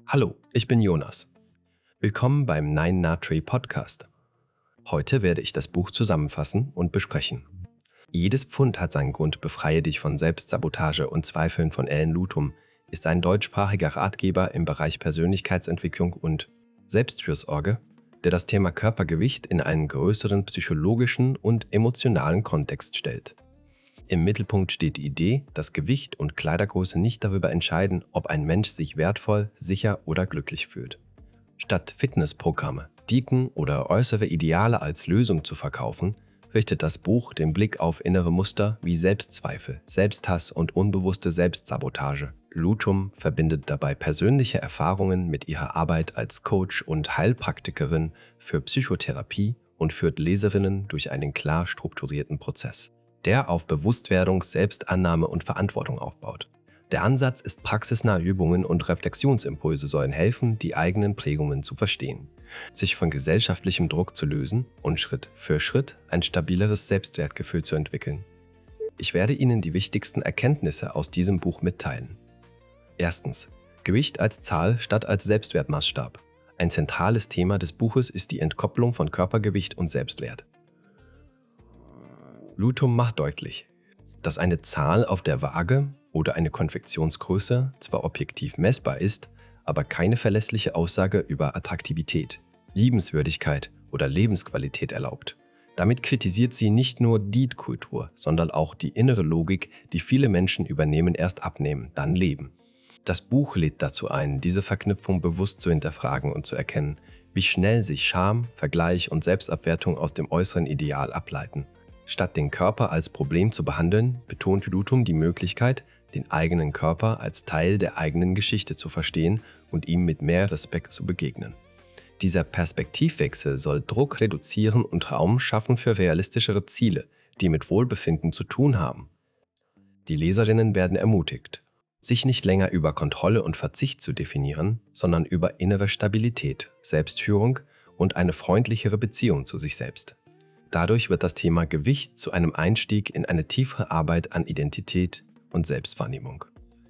Hallo, ich bin Jonas. Willkommen beim Nine Natree Podcast. Heute werde ich das Buch zusammenfassen und besprechen. Jedes Pfund hat seinen Grund, befreie dich von Selbstsabotage und Zweifeln von Ellen Lutum ist ein deutschsprachiger Ratgeber im Bereich Persönlichkeitsentwicklung und Selbstfürsorge, der das Thema Körpergewicht in einen größeren psychologischen und emotionalen Kontext stellt. Im Mittelpunkt steht die Idee, dass Gewicht und Kleidergröße nicht darüber entscheiden, ob ein Mensch sich wertvoll, sicher oder glücklich fühlt. Statt Fitnessprogramme, Diäten oder äußere Ideale als Lösung zu verkaufen, richtet das Buch den Blick auf innere Muster wie Selbstzweifel, Selbsthass und unbewusste Selbstsabotage. Lutum verbindet dabei persönliche Erfahrungen mit ihrer Arbeit als Coach und Heilpraktikerin für Psychotherapie und führt Leserinnen durch einen klar strukturierten Prozess, der auf Bewusstwerdung, Selbstannahme und Verantwortung aufbaut. Der Ansatz ist praxisnahe Übungen und Reflexionsimpulse sollen helfen, die eigenen Prägungen zu verstehen, sich von gesellschaftlichem Druck zu lösen und Schritt für Schritt ein stabileres Selbstwertgefühl zu entwickeln. Ich werde Ihnen die wichtigsten Erkenntnisse aus diesem Buch mitteilen. Erstens: Gewicht als Zahl statt als Selbstwertmaßstab. Ein zentrales Thema des Buches ist die Entkopplung von Körpergewicht und Selbstwert. Lutum macht deutlich, dass eine Zahl auf der Waage oder eine Konfektionsgröße zwar objektiv messbar ist, aber keine verlässliche Aussage über Attraktivität, Liebenswürdigkeit oder Lebensqualität erlaubt. Damit kritisiert sie nicht nur Diätkultur, sondern auch die innere Logik, die viele Menschen übernehmen: erst abnehmen, dann leben. Das Buch lädt dazu ein, diese Verknüpfung bewusst zu hinterfragen und zu erkennen, wie schnell sich Scham, Vergleich und Selbstabwertung aus dem äußeren Ideal ableiten. Statt den Körper als Problem zu behandeln, betont Lutum die Möglichkeit, den eigenen Körper als Teil der eigenen Geschichte zu verstehen und ihm mit mehr Respekt zu begegnen. Dieser Perspektivwechsel soll Druck reduzieren und Raum schaffen für realistischere Ziele, die mit Wohlbefinden zu tun haben. Die Leserinnen werden ermutigt, sich nicht länger über Kontrolle und Verzicht zu definieren, sondern über innere Stabilität, Selbstführung und eine freundlichere Beziehung zu sich selbst. Dadurch wird das Thema Gewicht zu einem Einstieg in eine tiefere Arbeit an Identität und Selbstwahrnehmung.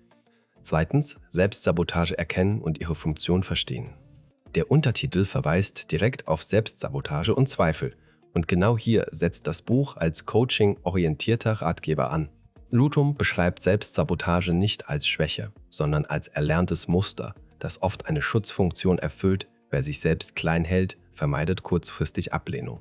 Zweitens: Selbstsabotage erkennen und ihre Funktion verstehen. Der Untertitel verweist direkt auf Selbstsabotage und Zweifel, und genau hier setzt das Buch als coaching-orientierter Ratgeber an. Lutum beschreibt Selbstsabotage nicht als Schwäche, sondern als erlerntes Muster, das oft eine Schutzfunktion erfüllt. Wer sich selbst klein hält, vermeidet kurzfristig Ablehnung,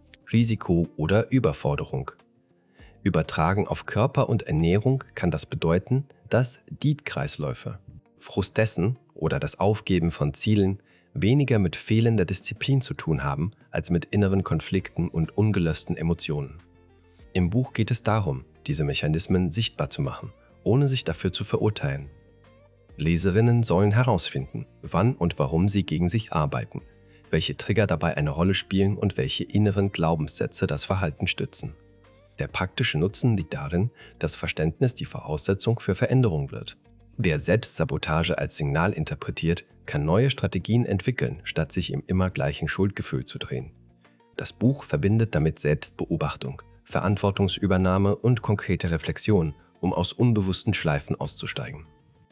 Risiko oder Überforderung. Übertragen auf Körper und Ernährung kann das bedeuten, dass Diätkreisläufe, Frustessen oder das Aufgeben von Zielen weniger mit fehlender Disziplin zu tun haben, als mit inneren Konflikten und ungelösten Emotionen. Im Buch geht es darum, diese Mechanismen sichtbar zu machen, ohne sich dafür zu verurteilen. Leserinnen sollen herausfinden, wann und warum sie gegen sich arbeiten, welche Trigger dabei eine Rolle spielen und welche inneren Glaubenssätze das Verhalten stützen. Der praktische Nutzen liegt darin, dass Verständnis die Voraussetzung für Veränderung wird. Wer Selbstsabotage als Signal interpretiert, kann neue Strategien entwickeln, statt sich im immer gleichen Schuldgefühl zu drehen. Das Buch verbindet damit Selbstbeobachtung, Verantwortungsübernahme und konkrete Reflexion, um aus unbewussten Schleifen auszusteigen.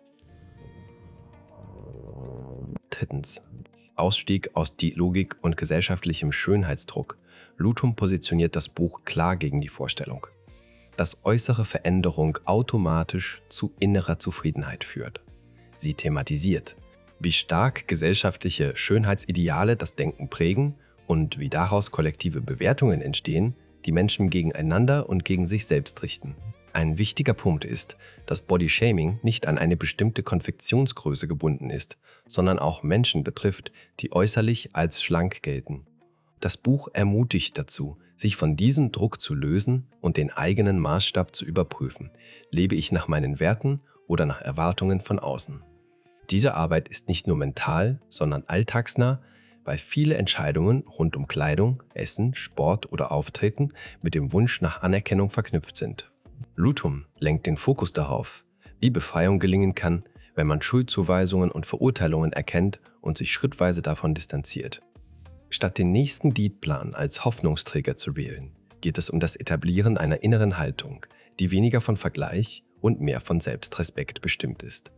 Drittens: Ausstieg aus Diätlogik und gesellschaftlichem Schönheitsdruck. Lutum positioniert das Buch klar gegen die Vorstellung, dass äußere Veränderung automatisch zu innerer Zufriedenheit führt. Sie thematisiert, wie stark gesellschaftliche Schönheitsideale das Denken prägen und wie daraus kollektive Bewertungen entstehen, die Menschen gegeneinander und gegen sich selbst richten. Ein wichtiger Punkt ist, dass Bodyshaming nicht an eine bestimmte Konfektionsgröße gebunden ist, sondern auch Menschen betrifft, die äußerlich als schlank gelten. Das Buch ermutigt dazu, sich von diesem Druck zu lösen und den eigenen Maßstab zu überprüfen. Lebe ich nach meinen Werten oder nach Erwartungen von außen? Diese Arbeit ist nicht nur mental, sondern alltagsnah, weil viele Entscheidungen rund um Kleidung, Essen, Sport oder Auftreten mit dem Wunsch nach Anerkennung verknüpft sind. Lutum lenkt den Fokus darauf, wie Befreiung gelingen kann, wenn man Schuldzuweisungen und Verurteilungen erkennt und sich schrittweise davon distanziert. Statt den nächsten Diätplan als Hoffnungsträger zu wählen, geht es um das Etablieren einer inneren Haltung, die weniger von Vergleich und mehr von Selbstrespekt bestimmt ist.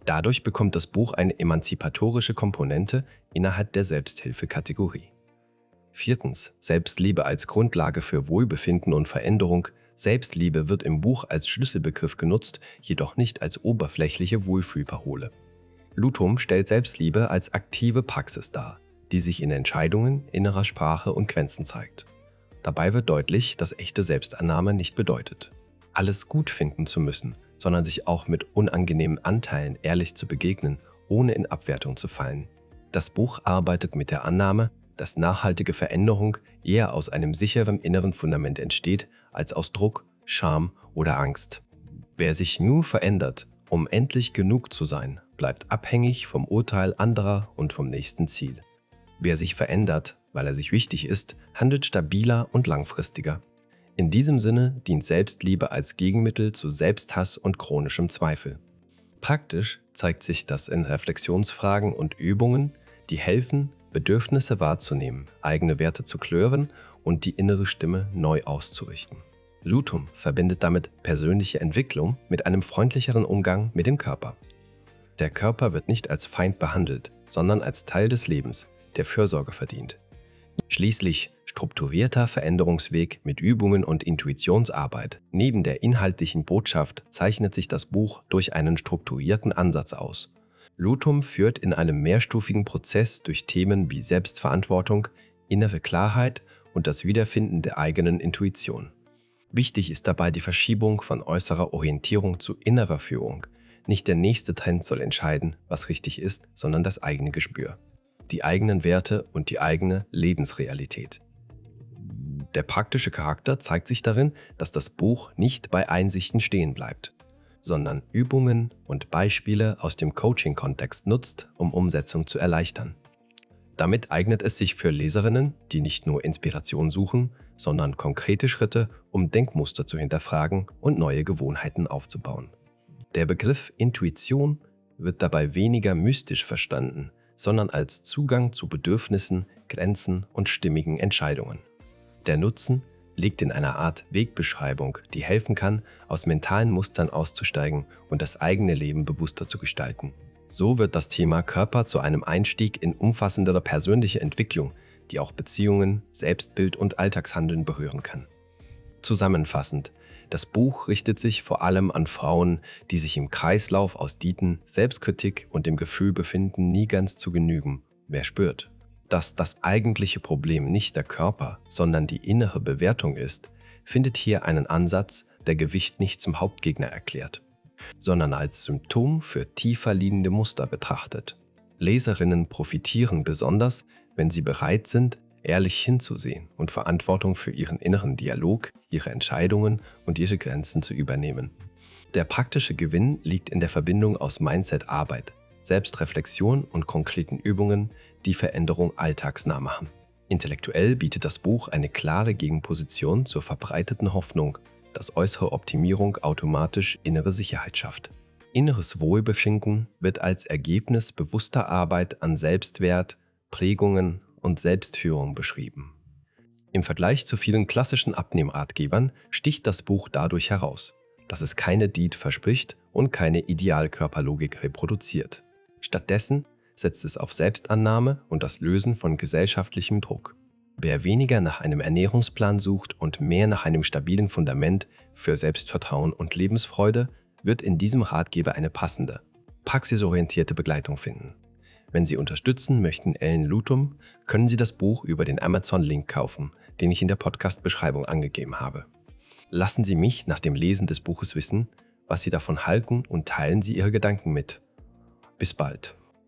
Dadurch bekommt das Buch eine emanzipatorische Komponente innerhalb der Selbsthilfekategorie. 4. Selbstliebe als Grundlage für Wohlbefinden und Veränderung. Selbstliebe wird im Buch als Schlüsselbegriff genutzt, jedoch nicht als oberflächliche Wohlfühlparole. Luthum stellt Selbstliebe als aktive Praxis dar, die sich in Entscheidungen, innerer Sprache und Grenzen zeigt. Dabei wird deutlich, dass echte Selbstannahme nicht bedeutet, alles gut finden zu müssen, sondern sich auch mit unangenehmen Anteilen ehrlich zu begegnen, ohne in Abwertung zu fallen. Das Buch arbeitet mit der Annahme, dass nachhaltige Veränderung eher aus einem sicheren inneren Fundament entsteht, als aus Druck, Scham oder Angst. Wer sich nur verändert, um endlich genug zu sein, bleibt abhängig vom Urteil anderer und vom nächsten Ziel. Wer sich verändert, weil er sich wichtig ist, handelt stabiler und langfristiger. In diesem Sinne dient Selbstliebe als Gegenmittel zu Selbsthass und chronischem Zweifel. Praktisch zeigt sich das in Reflexionsfragen und Übungen, die helfen, Bedürfnisse wahrzunehmen, eigene Werte zu klären und die innere Stimme neu auszurichten. Luthum verbindet damit persönliche Entwicklung mit einem freundlicheren Umgang mit dem Körper. Der Körper wird nicht als Feind behandelt, sondern als Teil des Lebens, der Fürsorge verdient. Schließlich strukturierter Veränderungsweg mit Übungen und Intuitionsarbeit. Neben der inhaltlichen Botschaft zeichnet sich das Buch durch einen strukturierten Ansatz aus. Luthum führt in einem mehrstufigen Prozess durch Themen wie Selbstverantwortung, innere Klarheit und das Wiederfinden der eigenen Intuition. Wichtig ist dabei die Verschiebung von äußerer Orientierung zu innerer Führung. Nicht der nächste Trend soll entscheiden, was richtig ist, sondern das eigene Gespür, die eigenen Werte und die eigene Lebensrealität. Der praktische Charakter zeigt sich darin, dass das Buch nicht bei Einsichten stehen bleibt, sondern Übungen und Beispiele aus dem Coaching-Kontext nutzt, um Umsetzung zu erleichtern. Damit eignet es sich für Leserinnen, die nicht nur Inspiration suchen, sondern konkrete Schritte, um Denkmuster zu hinterfragen und neue Gewohnheiten aufzubauen. Der Begriff Intuition wird dabei weniger mystisch verstanden, sondern als Zugang zu Bedürfnissen, Grenzen und stimmigen Entscheidungen. Der Nutzen liegt in einer Art Wegbeschreibung, die helfen kann, aus mentalen Mustern auszusteigen und das eigene Leben bewusster zu gestalten. So wird das Thema Körper zu einem Einstieg in umfassendere persönliche Entwicklung, die auch Beziehungen, Selbstbild und Alltagshandeln berühren kann. Zusammenfassend: Das Buch richtet sich vor allem an Frauen, die sich im Kreislauf aus Dieten, Selbstkritik und dem Gefühl befinden, nie ganz zu genügen. Wer spürt, dass das eigentliche Problem nicht der Körper, sondern die innere Bewertung ist, findet hier einen Ansatz, der Gewicht nicht zum Hauptgegner erklärt, sondern als Symptom für tiefer liegende Muster betrachtet. Leserinnen profitieren besonders, wenn sie bereit sind, ehrlich hinzusehen und Verantwortung für ihren inneren Dialog, ihre Entscheidungen und ihre Grenzen zu übernehmen. Der praktische Gewinn liegt in der Verbindung aus Mindset-Arbeit, Selbstreflexion und konkreten Übungen, die Veränderung alltagsnah machen. Intellektuell bietet das Buch eine klare Gegenposition zur verbreiteten Hoffnung, dass äußere Optimierung automatisch innere Sicherheit schafft. Inneres Wohlbefinden wird als Ergebnis bewusster Arbeit an Selbstwert, Prägungen und Selbstführung beschrieben. Im Vergleich zu vielen klassischen Abnehmratgebern sticht das Buch dadurch heraus, dass es keine Diät verspricht und keine Idealkörperlogik reproduziert. Stattdessen setzt es auf Selbstannahme und das Lösen von gesellschaftlichem Druck. Wer weniger nach einem Ernährungsplan sucht und mehr nach einem stabilen Fundament für Selbstvertrauen und Lebensfreude, wird in diesem Ratgeber eine passende, praxisorientierte Begleitung finden. Wenn Sie unterstützen möchten Ellen Luthum, können Sie das Buch über den Amazon-Link kaufen, den ich in der Podcast-Beschreibung angegeben habe. Lassen Sie mich nach dem Lesen des Buches wissen, was Sie davon halten und teilen Sie Ihre Gedanken mit. Bis bald.